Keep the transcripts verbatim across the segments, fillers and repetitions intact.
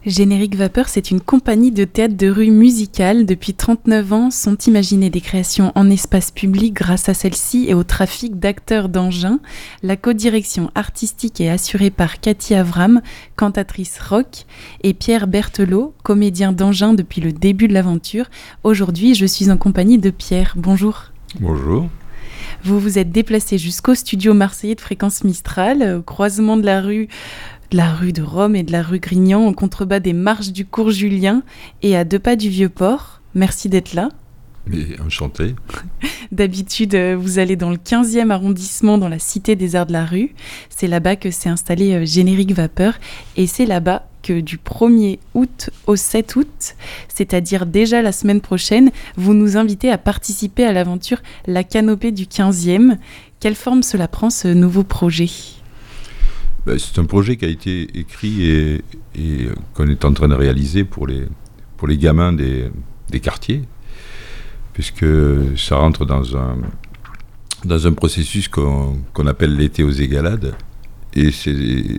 Générique Vapeur, c'est une compagnie de théâtre de rue musicale. Depuis trente-neuf ans, sont imaginées des créations en espace public grâce à celle-ci et au trafic d'acteurs d'engins. La codirection artistique est assurée par Cathy Avram, cantatrice rock, et Pierre Berthelot, comédien d'engins depuis le début de l'aventure. Aujourd'hui, je suis en compagnie de Pierre. Bonjour. Bonjour. Vous vous êtes déplacé jusqu'au studio marseillais de Fréquence Mistral, au croisement de la rue... de la rue de Rome et de la rue Grignan, en contrebas des marches du cours Julien et à deux pas du Vieux-Port. Merci d'être là. Mais enchanté. D'habitude, vous allez dans le quinzième arrondissement, dans la Cité des Arts de la Rue. C'est là-bas que s'est installé Générique Vapeur. Et c'est là-bas que du premier août au sept août, c'est-à-dire déjà la semaine prochaine, vous nous invitez à participer à l'aventure La Canopée du quinzième. Quelle forme cela prend, ce nouveau projet ? C'est un projet qui a été écrit et, et qu'on est en train de réaliser pour les, pour les gamins des, des quartiers, puisque ça rentre dans un, dans un processus qu'on, qu'on appelle l'été aux Égalades. Et c'est,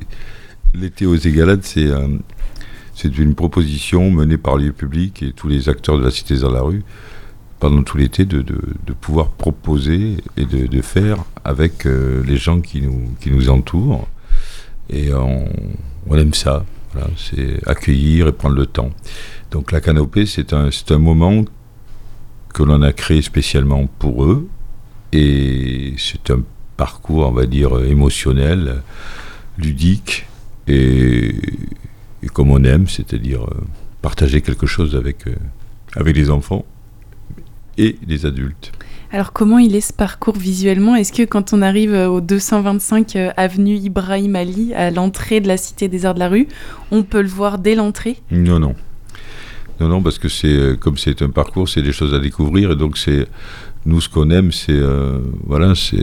l'été aux Égalades, c'est, un, c'est une proposition menée par lieu public et tous les acteurs de la Cité des Arts de la Rue pendant tout l'été de, de, de pouvoir proposer et de, de faire avec euh, les gens qui nous, qui nous entourent. Et on, on aime ça, voilà, c'est accueillir et prendre le temps. Donc la canopée, c'est un, c'est un moment que l'on a créé spécialement pour eux, et c'est un parcours, on va dire, émotionnel, ludique, et, et comme on aime, c'est-à-dire partager quelque chose avec, avec les enfants et les adultes. Alors comment il est ce parcours visuellement ? Est-ce que quand on arrive au deux cent vingt-cinq avenue Ibrahim Ali, à l'entrée de la Cité des Arts de la Rue, on peut le voir dès l'entrée ? Non, non. Non, non, parce que c'est, comme c'est un parcours, c'est des choses à découvrir, et donc c'est, nous ce qu'on aime, c'est, euh, voilà, c'est,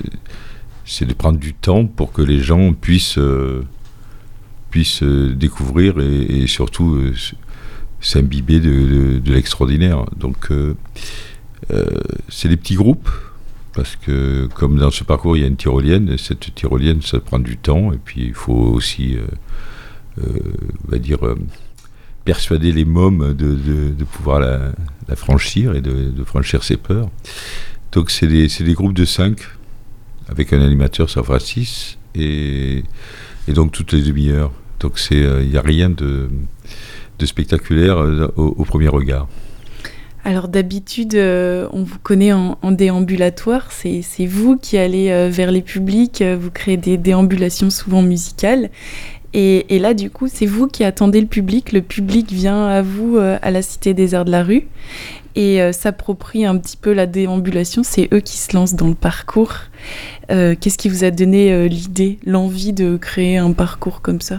c'est de prendre du temps pour que les gens puissent, euh, puissent euh, découvrir et, et surtout euh, s'imbiber de, de, de l'extraordinaire. Donc euh, Euh, c'est des petits groupes, parce que comme dans ce parcours il y a une tyrolienne, et cette tyrolienne ça prend du temps, et puis il faut aussi euh, euh, on va dire euh, persuader les mômes de, de, de pouvoir la, la franchir et de, de franchir ses peurs. Donc c'est des, c'est des groupes de cinq avec un animateur, ça fera six, et, et donc toutes les demi-heures. Donc il euh, n'y a rien de, de spectaculaire euh, au, au premier regard. Alors d'habitude, euh, on vous connaît en, en déambulatoire, c'est, c'est vous qui allez euh, vers les publics, euh, vous créez des déambulations souvent musicales, et, et là du coup c'est vous qui attendez le public, le public vient à vous euh, à la Cité des Arts de la Rue, et euh, s'approprie un petit peu la déambulation, c'est eux qui se lancent dans le parcours. Euh, qu'est-ce qui vous a donné euh, l'idée, l'envie de créer un parcours comme ça ?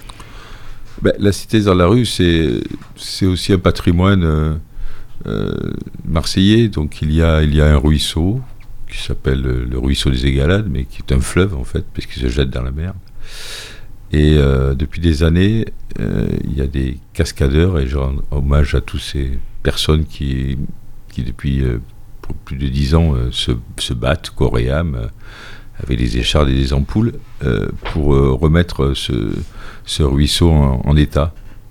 Ben, la Cité des Arts de la Rue, c'est, c'est aussi un patrimoine... Euh, Euh, marseillais, donc il y a il y a un ruisseau qui s'appelle le ruisseau des Égalades, mais qui est un fleuve en fait, puisqu'il se jette dans la mer. Et euh, depuis des années, euh, il y a des cascadeurs, et je rends hommage à toutes ces personnes qui qui depuis euh, pour plus de dix ans euh, se, se battent corps et âme euh, avec des échardes et des ampoules euh, pour euh, remettre ce ce ruisseau en, en état.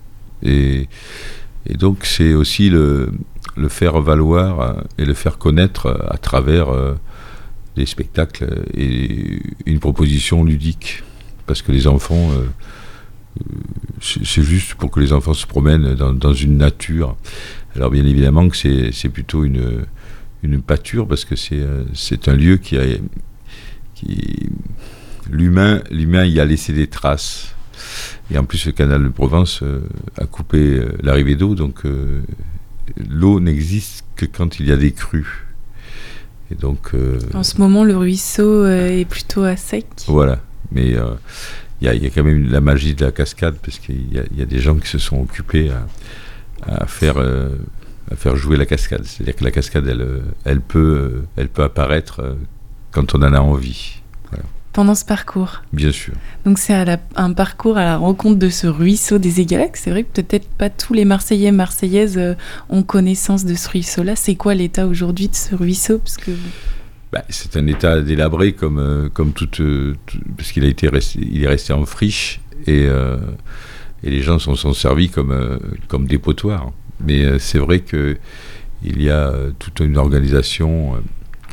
Et Et donc c'est aussi le, le faire valoir et le faire connaître à travers euh, des spectacles et une proposition ludique. Parce que les enfants, euh, c'est, c'est juste pour que les enfants se promènent dans, dans une nature. Alors bien évidemment que c'est, c'est plutôt une, une pâture, parce que c'est, c'est un lieu qui a... Qui, l'humain, l'humain y a laissé des traces. Et en plus, le canal de Provence euh, a coupé euh, l'arrivée d'eau, donc euh, l'eau n'existe que quand il y a des crues. Et donc, euh, en ce moment, le ruisseau euh, est plutôt à sec. Voilà, mais il euh, y, y a quand même la magie de la cascade, parce qu'il y, y a des gens qui se sont occupés à, à, faire, euh, à faire jouer la cascade. C'est-à-dire que la cascade, elle, elle, peut, elle peut apparaître quand on en a envie. Voilà. Pendant ce parcours. Bien sûr. Donc c'est à la, un parcours à la rencontre de ce ruisseau des Égalades. C'est vrai que peut-être pas tous les Marseillais et Marseillaises euh, ont connaissance de ce ruisseau-là. C'est quoi l'état aujourd'hui de ce ruisseau ? Parce que... bah, c'est un état délabré comme, euh, comme tout, euh, tout, parce qu'il a été resté, il est resté en friche, et, euh, et les gens s'en sont servis comme, euh, comme dépotoirs. Mais euh, c'est vrai qu'il y a euh, toute une organisation euh,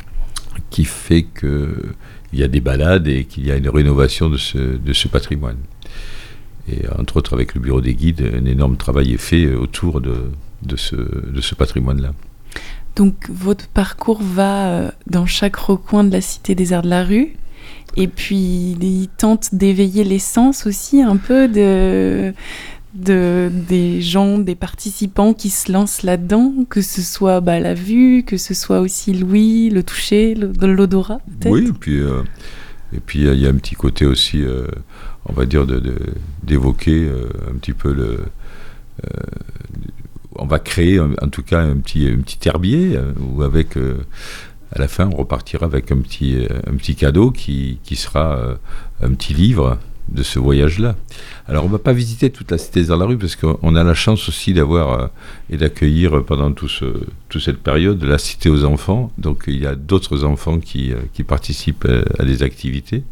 qui fait qu'il y a des balades et qu'il y a une rénovation de ce, de ce patrimoine. Et entre autres, avec le bureau des guides, un énorme travail est fait autour de, de, ce, de ce patrimoine-là. Donc, votre parcours va dans chaque recoin de la Cité des Arts de la Rue, et puis il tente d'éveiller les sens aussi, un peu de, de, des gens, des participants qui se lancent là-dedans, que ce soit bah, la vue, que ce soit aussi l'ouïe, le toucher, le, l'odorat, peut-être. Oui, et puis euh, et puis il y a un petit côté aussi... Euh, on va dire, de, de, d'évoquer euh, un petit peu le... Euh, on va créer, en, en tout cas, un petit, un petit herbier, euh, où avec, euh, à la fin, on repartira avec un petit, euh, un petit cadeau qui, qui sera euh, un petit livre de ce voyage-là. Alors, on ne va pas visiter toute la Cité des Arts de la Rue, parce qu'on a la chance aussi d'avoir euh, et d'accueillir pendant tout ce, toute cette période la Cité aux enfants. Donc, il y a d'autres enfants qui, euh, qui participent à, à des activités.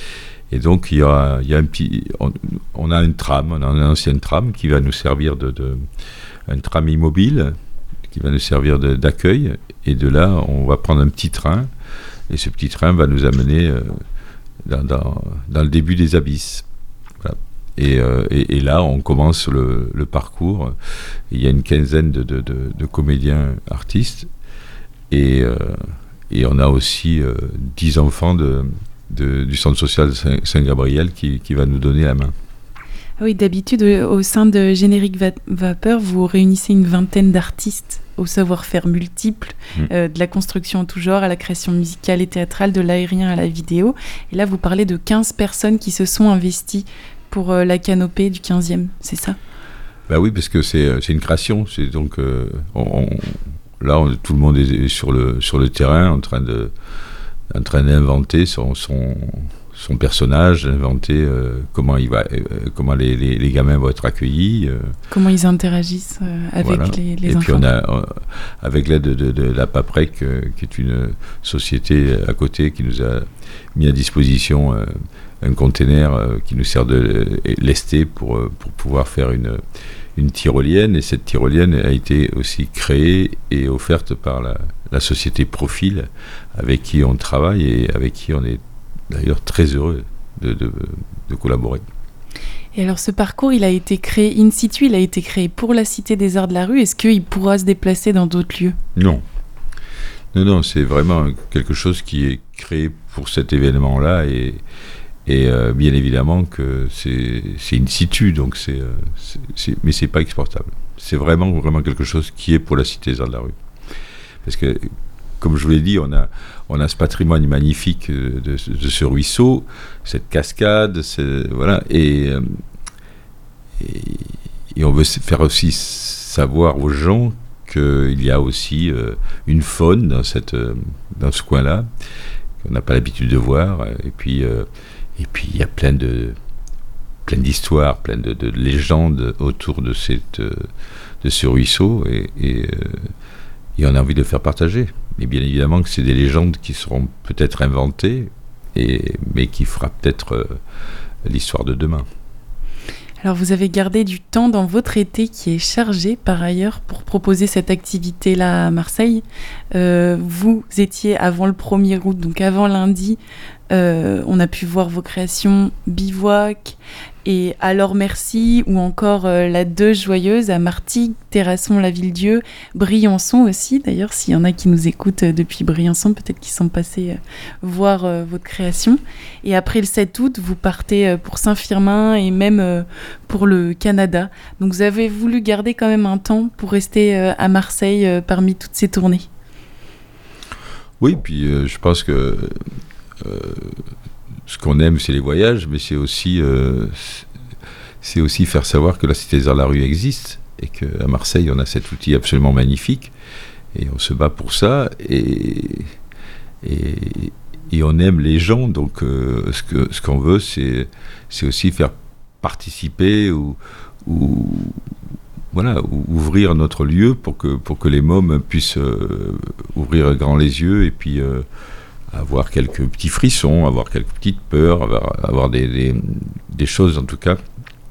Et donc, il y a, il y a un petit, on, on a une tram, on a une ancienne tram qui va nous servir de, de un tram immobile qui va nous servir de, d'accueil. Et de là, on va prendre un petit train. Et ce petit train va nous amener euh, dans, dans, dans le début des abysses. Voilà. Et, euh, et, et là, on commence le, le parcours. Il y a une quinzaine de, de, de, de comédiens artistes. Et, euh, et on a aussi euh, dix enfants de... De, du centre social Saint- Saint-Gabriel qui, qui va nous donner la main. Ah oui, d'habitude, au sein de Générique Va- Vapeur, vous réunissez une vingtaine d'artistes au savoir-faire multiple, mmh. euh, de la construction en tout genre à la création musicale et théâtrale, de l'aérien à la vidéo. Et là, vous parlez de quinze personnes qui se sont investies pour euh, la canopée du quinzième, c'est ça ? Bah oui, parce que c'est, c'est une création. C'est donc, euh, on, on, là, on, tout le monde est sur le, sur le terrain en train de... en train d'inventer son, son, son personnage, d'inventer euh, comment, il va, euh, comment les, les, les gamins vont être accueillis. Euh, comment ils interagissent euh, avec voilà. les, les Et enfants. Et puis on a, euh, avec l'aide de, de, de la Paprec, euh, qui est une société à côté, qui nous a mis à disposition euh, un container euh, qui nous sert de lesté pour, euh, pour pouvoir faire une, une tyrolienne. Et cette tyrolienne a été aussi créée et offerte par la, la société Profil, avec qui on travaille et avec qui on est d'ailleurs très heureux de, de, de collaborer. Et alors ce parcours, il a été créé in situ, il a été créé pour la Cité des Arts de la Rue. Est-ce qu'il pourra se déplacer dans d'autres lieux ? Non. Non, non, c'est vraiment quelque chose qui est créé pour cet événement-là et, et euh, bien évidemment que c'est, c'est in situ, donc c'est, c'est, c'est, mais c'est pas exportable. C'est vraiment, vraiment quelque chose qui est pour la Cité des Arts de la Rue. Parce que, comme je vous l'ai dit, on a, on a ce patrimoine magnifique de, de, de ce ruisseau, cette cascade, voilà, et, et, et on veut faire aussi savoir aux gens qu'il y a aussi euh, une faune dans, cette, dans ce coin-là, qu'on n'a pas l'habitude de voir, et puis euh, et puis il y a plein de plein d'histoires, plein de, de légendes autour de, cette, de ce ruisseau, et, et euh, et on a envie de le faire partager. Mais bien évidemment que c'est des légendes qui seront peut-être inventées, et, mais qui fera peut-être euh, l'histoire de demain. Alors vous avez gardé du temps dans votre été qui est chargé par ailleurs pour proposer cette activité-là à Marseille. Euh, vous étiez avant le premier août, donc avant lundi, euh, on a pu voir vos créations Bivouac et Alors Merci, ou encore euh, La Deux Joyeuse à Martigues, Terrasson, La Ville-Dieu, Briançon aussi. D'ailleurs, s'il y en a qui nous écoutent euh, depuis Briançon, peut-être qu'ils sont passés euh, voir euh, votre création. Et après le sept août, vous partez euh, pour Saint-Firmin et même euh, pour le Canada. Donc vous avez voulu garder quand même un temps pour rester euh, à Marseille euh, parmi toutes ces tournées. Oui, puis euh, je pense que euh, ce qu'on aime, c'est les voyages, mais c'est aussi, euh, c'est aussi faire savoir que la Cité des Arts de la Rue existe, et qu'à Marseille, on a cet outil absolument magnifique, et on se bat pour ça, et, et, et on aime les gens, donc euh, ce, que, ce qu'on veut, c'est, c'est aussi faire participer ou, ou voilà, ouvrir notre lieu pour que, pour que les mômes puissent euh, ouvrir grand les yeux, et puis euh, avoir quelques petits frissons, avoir quelques petites peurs, avoir, avoir des, des, des choses en tout cas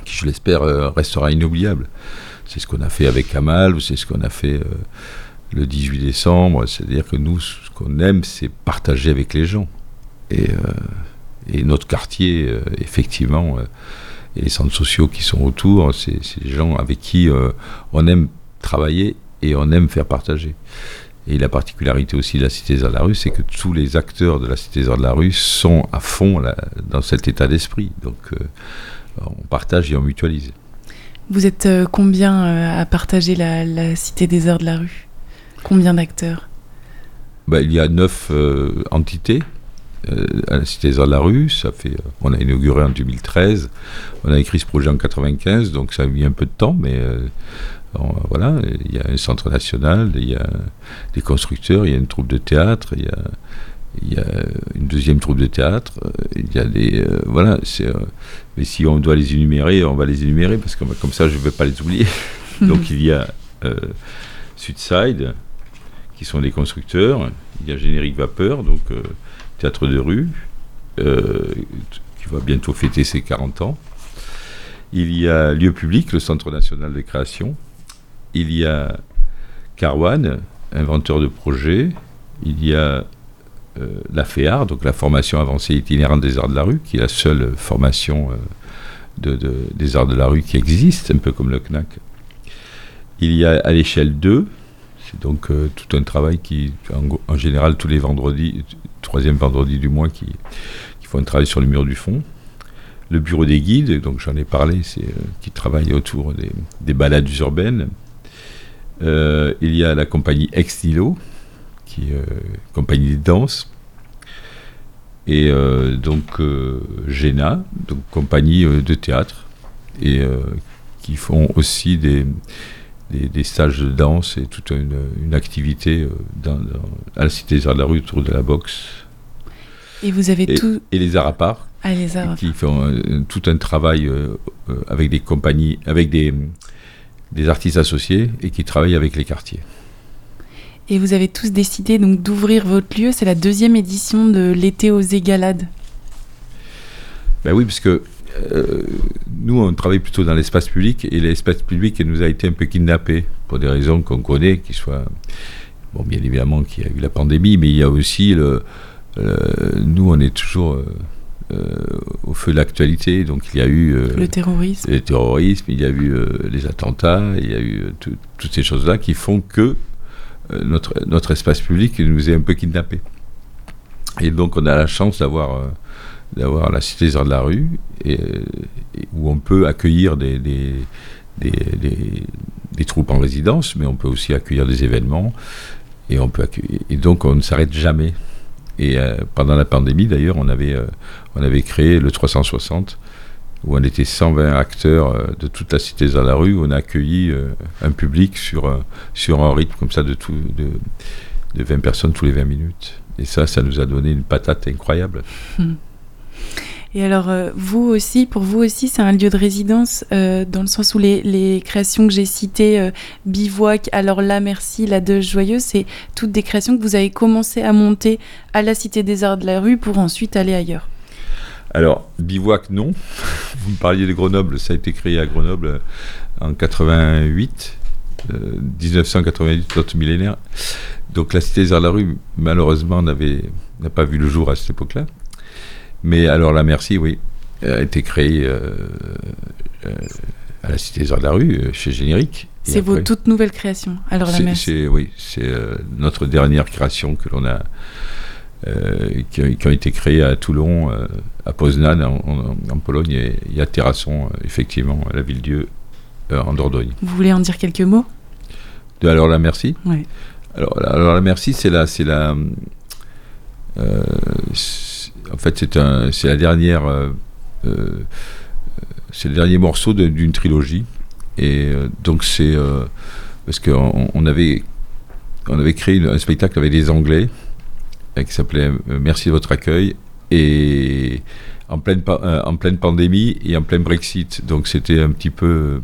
qui, je l'espère, euh, restera inoubliable. C'est ce qu'on a fait avec Kamal, c'est ce qu'on a fait euh, le dix-huit décembre. C'est-à-dire que nous, ce qu'on aime, c'est partager avec les gens. Et, euh, et notre quartier, euh, effectivement, euh, et les centres sociaux qui sont autour, c'est, c'est des gens avec qui euh, on aime travailler et on aime faire partager. Et la particularité aussi de la Cité des Arts de la Rue, c'est que tous les acteurs de la Cité des Arts de la Rue sont à fond là, dans cet état d'esprit. Donc euh, on partage et on mutualise. Vous êtes euh, combien euh, à partager la, la Cité des Arts de la Rue ? Combien d'acteurs ? Ben, il y a neuf euh, entités euh, à la Cité des Arts de la Rue. Ça fait, euh, on a inauguré en deux mille treize. On a écrit ce projet en quatre-vingt-quinze, donc ça a mis un peu de temps, mais... Euh, Bon, voilà, il y a un centre national, il y a des constructeurs, il y a une troupe de théâtre, il y a, il y a une deuxième troupe de théâtre, il y a des... Euh, voilà, c'est, euh, mais si on doit les énumérer, on va les énumérer, parce que comme ça, je ne vais pas les oublier. Donc il y a euh, Sudside, qui sont les constructeurs, il y a Générique Vapeur, donc euh, théâtre de rue, euh, qui va bientôt fêter ses quarante ans. Il y a Lieu Public, le Centre National de Création. Il y a Carwan, inventeur de projets. Il y a euh, la FEAR, donc la formation avancée itinérante des arts de la rue, qui est la seule formation euh, de, de, des arts de la rue qui existe, un peu comme le C N A C. Il y a à l'échelle deux, c'est donc euh, tout un travail qui, en, en général, tous les vendredis, troisième vendredi du mois, qui, qui font un travail sur le mur du fond. Le bureau des guides, donc j'en ai parlé, c'est, euh, qui travaille autour des, des balades urbaines. Euh, il y a la compagnie Ex Nihilo, qui est euh, compagnie de danse. Et euh, donc euh, Géna, donc compagnie euh, de théâtre, et euh, qui font aussi des, des, des stages de danse et toute une, une activité euh, dans, dans, à la Cité des Arts de la Rue autour de la boxe. Et vous avez et, tout... Et les arts à part. Ah, les arts. Qui font euh, tout un travail euh, euh, avec des compagnies, avec des, des artistes associés et qui travaillent avec les quartiers. Et vous avez tous décidé donc d'ouvrir votre lieu. C'est la deuxième édition de l'été aux Égalades. Ben oui, parce que euh, nous, on travaille plutôt dans l'espace public et l'espace public nous a été un peu kidnappé pour des raisons qu'on connaît, qui soient... Bon, bien évidemment qu'il y a eu la pandémie, mais il y a aussi le... le nous, on est toujours... Euh, Euh, au feu de l'actualité, donc il y a eu euh, le terrorisme, le terrorisme, il y a eu euh, les attentats, il y a eu euh, tout, toutes ces choses-là qui font que euh, notre, notre espace public nous est un peu kidnappé. Et donc on a la chance d'avoir, euh, d'avoir la Cité des Arts de la Rue, et, et où on peut accueillir des, des, des, des, des troupes en résidence, mais on peut aussi accueillir des événements, et, on peut accueillir, et donc on ne s'arrête jamais. Et euh, pendant la pandémie, d'ailleurs, on avait, euh, on avait créé le trois cent soixante, où on était cent vingt acteurs euh, de toute la Cité des Arts de la Rue, où on a accueilli euh, un public sur, euh, sur un rythme comme ça de, tout, de, de vingt personnes tous les vingt minutes. Et ça, ça nous a donné une patate incroyable. Hum. Et alors, euh, vous aussi, pour vous aussi, c'est un lieu de résidence, euh, dans le sens où les, les créations que j'ai citées, euh, Bivouac, Alors là, merci, La Deuche Joyeuse, c'est toutes des créations que vous avez commencé à monter à la Cité des Arts de la Rue pour ensuite aller ailleurs. Alors, Bivouac, non. Vous me parliez de Grenoble, ça a été créé à Grenoble en quatre-vingt-huit, euh, dix-neuf cent quatre-vingt-huit, notre millénaire. Donc la Cité des Arts de la Rue, malheureusement, n'avait, n'a pas vu le jour à cette époque-là. Mais alors la Merci, oui, a été créée euh, euh, à la Cité des Arts de la Rue, euh, chez Générique. C'est après, vos toutes nouvelles créations, alors la c'est, Merci. C'est, oui, c'est euh, notre dernière création que l'on a, euh, qui, qui ont été créées à Toulon, euh, à Poznan, en, en, en Pologne, et, et à Terrasson, euh, effectivement, à la Ville-Dieu, euh, en Dordogne. Vous voulez en dire quelques mots ? De Alors la Merci ? Oui. Alors, alors la Merci, c'est la... C'est la euh, c'est, en fait, c'est, un, c'est la dernière, euh, euh, c'est le dernier morceau de, d'une trilogie, et euh, donc c'est euh, parce qu'on on avait, on avait créé une, un spectacle avec des Anglais euh, qui s'appelait euh, Merci de votre accueil, et en pleine, euh, en pleine pandémie et en plein Brexit, donc c'était un petit peu,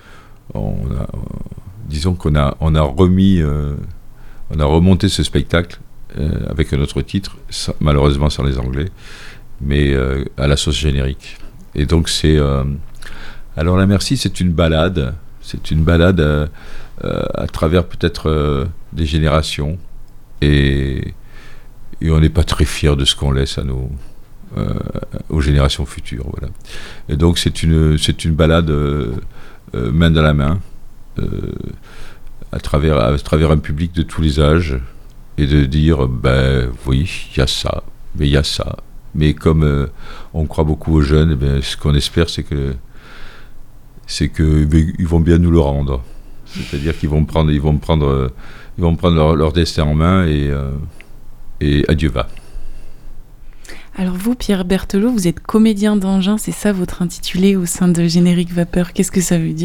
on a, disons qu'on a, on a remis, euh, on a remonté ce spectacle. Euh, avec un autre titre, sans, malheureusement sans les Anglais, mais euh, à la sauce Générique. Et donc c'est euh, Alors la Merci, c'est une balade. C'est une balade euh, euh, à travers peut-être euh, des générations. Et, et on n'est pas très fiers de ce qu'on laisse à nos, euh, aux générations futures. Voilà. Et donc c'est une, c'est une balade euh, euh, main dans la main, euh, à, travers, à travers un public de tous les âges, et de dire, ben oui, il y a ça, mais il y a ça. Mais comme euh, on croit beaucoup aux jeunes, ben, ce qu'on espère, c'est que c'est que ben, ils vont bien nous le rendre. C'est-à-dire qu'ils vont prendre, ils vont prendre, ils vont prendre leur, leur destin en main et, euh, et adieu va. Alors vous, Pierre Berthelot, vous êtes comédien d'engin, c'est ça votre intitulé au sein de Générique Vapeur. Qu'est-ce que ça veut dire ?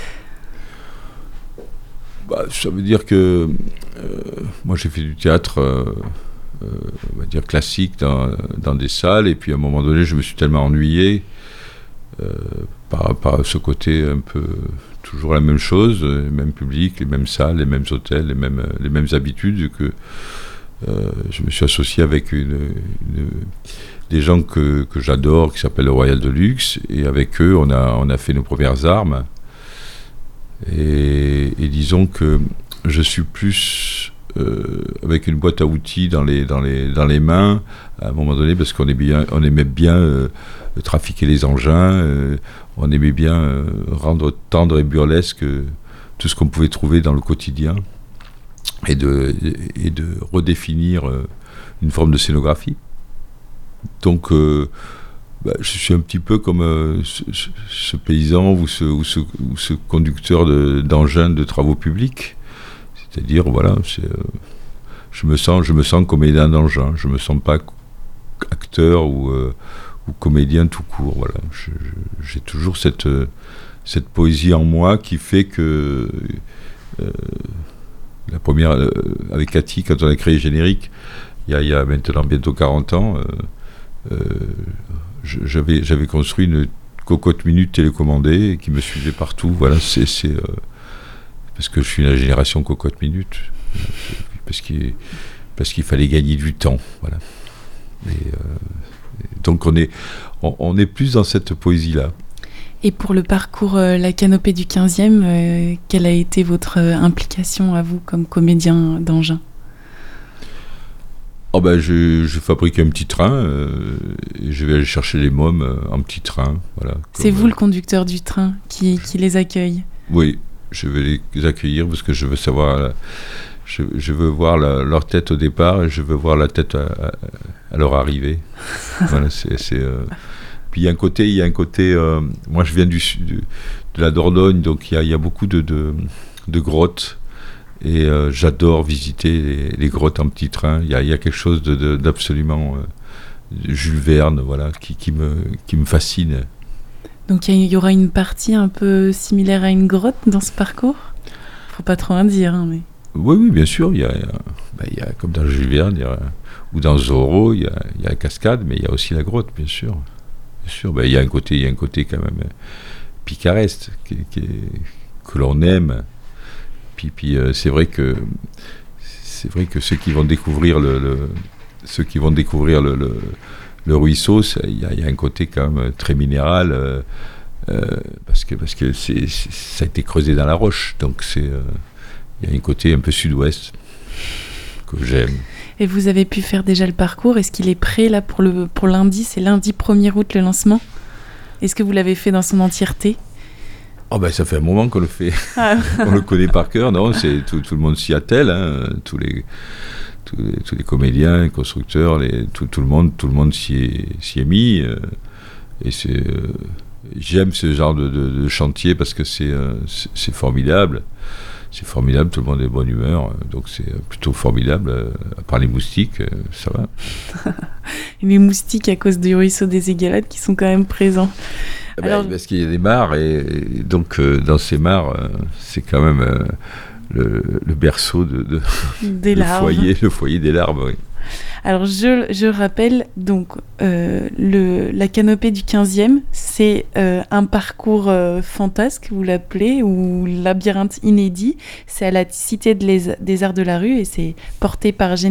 Bah, ça veut dire que euh, moi j'ai fait du théâtre, euh, euh, on va dire classique dans, dans des salles, et puis à un moment donné je me suis tellement ennuyé euh, par, par ce côté un peu toujours la même chose, les mêmes publics, les mêmes salles, les mêmes hôtels, les mêmes, les mêmes habitudes, que euh, je me suis associé avec une, une, des gens que, que j'adore, qui s'appellent le Royal de Luxe, et avec eux on a, on a fait nos premières armes. Et, et disons que je suis plus euh, avec une boîte à outils dans les, dans les, dans les mains à un moment donné, parce qu'on est bien, on aimait bien euh, trafiquer les engins, euh, on aimait bien euh, rendre tendre et burlesque euh, tout ce qu'on pouvait trouver dans le quotidien, et de, et de redéfinir euh, une forme de scénographie. Donc euh, Bah, je suis un petit peu comme euh, ce, ce paysan ou ce, ou ce, ou ce conducteur de, d'engins de travaux publics. C'est-à-dire, voilà, c'est, euh, je me sens, je me sens comédien d'engin. Je me sens pas acteur ou, euh, ou comédien tout court. Voilà, je, je, j'ai toujours cette, euh, cette poésie en moi qui fait que euh, la première, euh, avec Cathy, quand on a créé Générique, il y a, il y a maintenant bientôt quarante ans. Euh, euh, J'avais, j'avais construit une cocotte minute télécommandée qui me suivait partout. Voilà, c'est, c'est euh, parce que je suis la génération cocotte minute, parce qu'il, parce qu'il fallait gagner du temps. Voilà. Et, euh, donc on est, on, on est plus dans cette poésie-là. Et pour le parcours euh, La Canopée du quinzième, euh, quelle a été votre euh, implication à vous comme comédien d'engin ? Oh ben, je, je fabrique un petit train euh, et je vais aller chercher les mômes euh, en petit train. Voilà, c'est comme, vous le conducteur du train qui, qui les accueille ? Oui, je vais les accueillir parce que je veux savoir, je, je veux voir la, leur tête au départ et je veux voir la tête à, à, à leur arrivée. Voilà, c'est, c'est, euh... Puis il y a un côté, il y a un côté. Euh... Moi, je viens du, du de la Dordogne, donc il y a, il y a beaucoup de, de, de grottes. Et euh, j'adore visiter les, les grottes en petit train. Il y a, il y a quelque chose de, de, d'absolument euh, Jules Verne, voilà, qui, qui, me, qui me fascine. Donc il y, y aura une partie un peu similaire à une grotte dans ce parcours ? Faut pas trop en dire, hein, mais... Oui, oui, bien sûr. Il y a, ben, il y a comme dans Jules Verne, il y a, ou dans Zorro, il y, a, il y a la cascade, mais il y a aussi la grotte, bien sûr. Bien sûr. Ben, il y a un côté, il y a un côté quand même picaresque qui, qui, que l'on aime. Puis, puis euh, c'est vrai que c'est vrai que ceux qui vont découvrir le, le ceux qui vont découvrir le, le, le ruisseau, il y, y a un côté quand même très minéral euh, euh, parce que parce que c'est, c'est, ça a été creusé dans la roche, donc c'est il euh, y a un côté un peu sud-ouest que j'aime. Et vous avez pu faire déjà le parcours ? Est-ce qu'il est prêt là pour le pour lundi ? C'est lundi premier août le lancement. Est-ce que vous l'avez fait dans son entièreté ? Oh ben, ça fait un moment qu'on le fait. Ah. On le connaît par cœur, non, c'est, tout, tout le monde s'y attelle, hein, tous, les, tous, les, tous les comédiens, les constructeurs, les, tout, tout le monde, tout le monde s'y est, s'y est mis. Euh, et c'est, euh, j'aime ce genre de, de, de chantier parce que c'est, euh, c'est, c'est formidable. C'est formidable, tout le monde est de bonne humeur, donc c'est plutôt formidable. Euh, à part les moustiques, euh, ça va. Les moustiques à cause du ruisseau des Égalades qui sont quand même présents. Ben, alors... Parce qu'il y a des mares, et, et donc euh, dans ces mares, euh, c'est quand même euh, le, le berceau de, de des le larves. Foyer, le foyer des larves, oui. Alors je, je rappelle, donc euh, le, la Canopée du quinzième, c'est euh, un parcours euh, fantasque, vous l'appelez, ou labyrinthe inédit. C'est à la Cité de les, des Arts de la Rue et c'est porté par Générique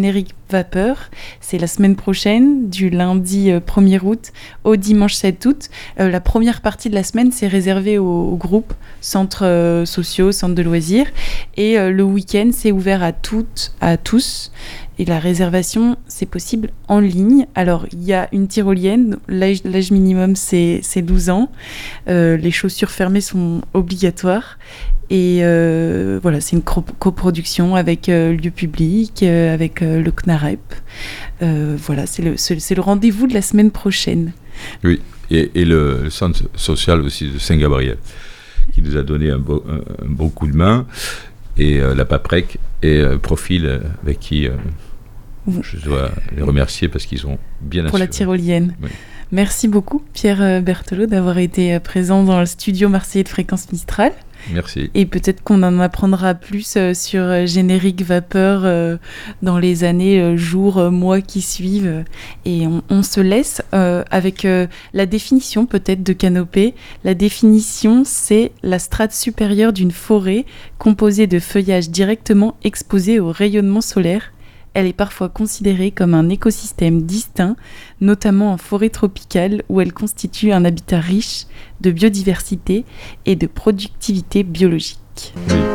Vapeur. C'est la semaine prochaine, du lundi euh, premier août au dimanche sept août. Euh, la première partie de la semaine, c'est réservé aux, aux groupes, centres euh, sociaux, centres de loisirs. Et euh, le week-end, c'est ouvert à toutes, à tous. Et la réservation, c'est possible en ligne. Alors, il y a une tyrolienne. L'âge, l'âge minimum, c'est, c'est douze ans. Euh, les chaussures fermées sont obligatoires. Et euh, voilà, c'est une cro- coproduction avec euh, Lieu Public, euh, avec euh, le C N A R E P. Euh, voilà, c'est le, c'est, c'est le rendez-vous de la semaine prochaine. Oui, et, et le, le centre social aussi de Saint-Gabriel, qui nous a donné un, beau, un, un bon coup de main. Et euh, la Paprec et euh, Profil, euh, avec qui euh, je dois les remercier parce qu'ils ont bien Pour assuré. la tyrolienne. Oui. Merci beaucoup, Pierre Berthelot, d'avoir été présent dans le studio marseillais de Fréquence Mistral. Merci. Et peut-être qu'on en apprendra plus euh, sur euh, Générique Vapeur euh, dans les années, euh, jours, euh, mois qui suivent. Et on, on se laisse euh, avec euh, la définition peut-être de canopée. La définition, c'est la strate supérieure d'une forêt composée de feuillages directement exposés au rayonnement solaire. Elle est parfois considérée comme un écosystème distinct, notamment en forêt tropicale où elle constitue un habitat riche de biodiversité et de productivité biologique. Oui.